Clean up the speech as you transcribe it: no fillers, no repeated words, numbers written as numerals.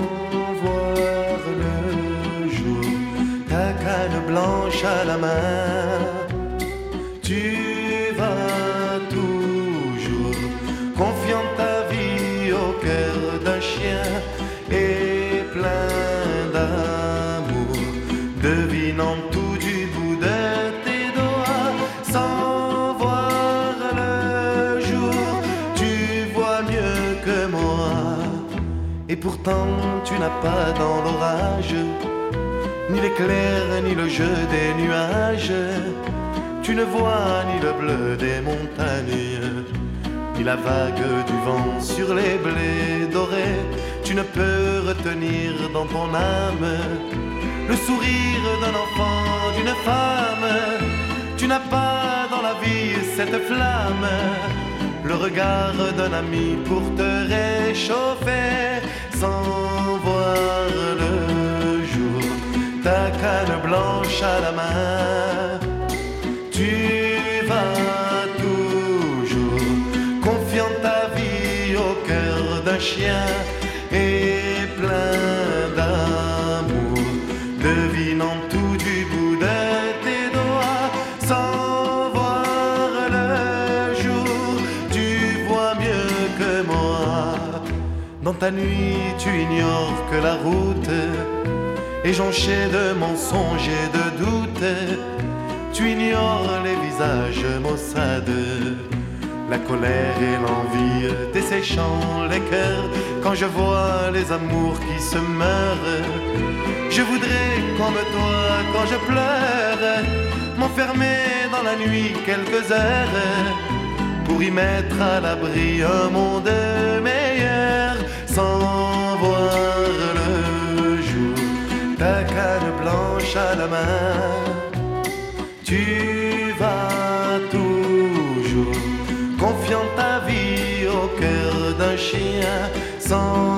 voir le jour, ta canne blanche à la main. Tu vas toujours confiant ta vie au cœur d'un chien et plein d'amour, devinant tout du bout de tes doigts. Sans voir le jour, tu vois mieux que moi. Et pourtant tu n'as pas dans l'orage ni l'éclair ni le jeu des nuages. Tu ne vois ni le bleu des montagnes, ni la vague du vent sur les blés dorés. Tu ne peux retenir dans ton âme le sourire d'un enfant, d'une femme. Tu n'as pas dans la vie cette flamme, le regard d'un ami pour te réchauffer. Sans voir le jour, ta canne blanche à la main, tu vas toujours confiant ta vie au cœur d'un chien et plein d'amour, devinant tout du bout de tes doigts. Sans voir le jour, tu vois mieux que moi. Dans ta nuit, tu ignores que la route est jonchée de mensonges et de doutes. Tu ignores les visages maussades, la colère et l'envie desséchant les cœurs. Quand je vois les amours qui se meurent, je voudrais comme toi, quand je pleure, m'enfermer dans la nuit quelques heures pour y mettre à l'abri un monde meilleur. Sans voir le jour, ta canne blanche à la main, tu vas toujours confiant ta vie au cœur d'un chien. Sans